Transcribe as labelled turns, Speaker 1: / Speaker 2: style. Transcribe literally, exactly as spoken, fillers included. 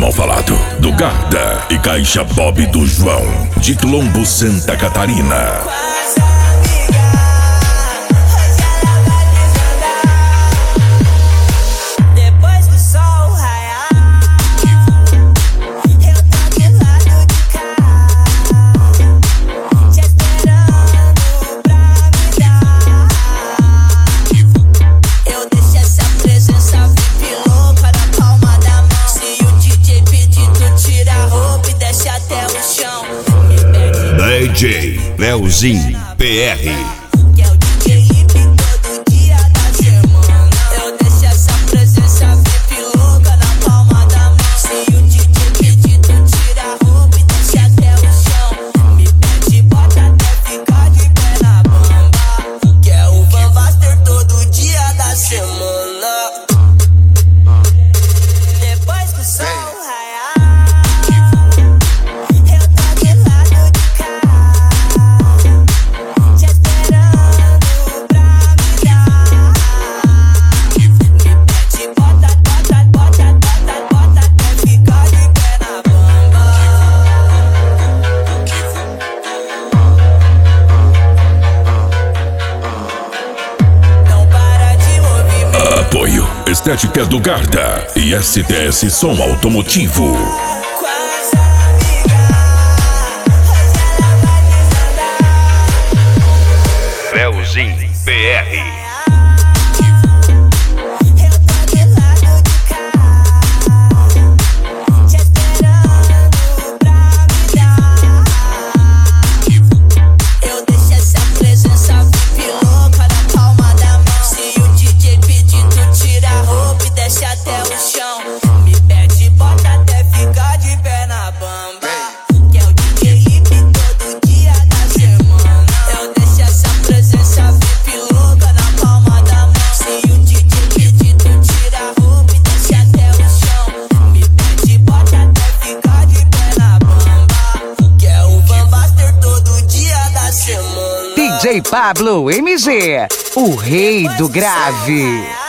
Speaker 1: mal falado do Garda e Caixa Bob do João, de Colombo, Santa Catarina.
Speaker 2: D J Leozinho P R.
Speaker 1: Apoio Estética do Garda e S T S Som Automotivo.
Speaker 2: Leozinho P R.
Speaker 3: D J Pablo M G, o rei do grave.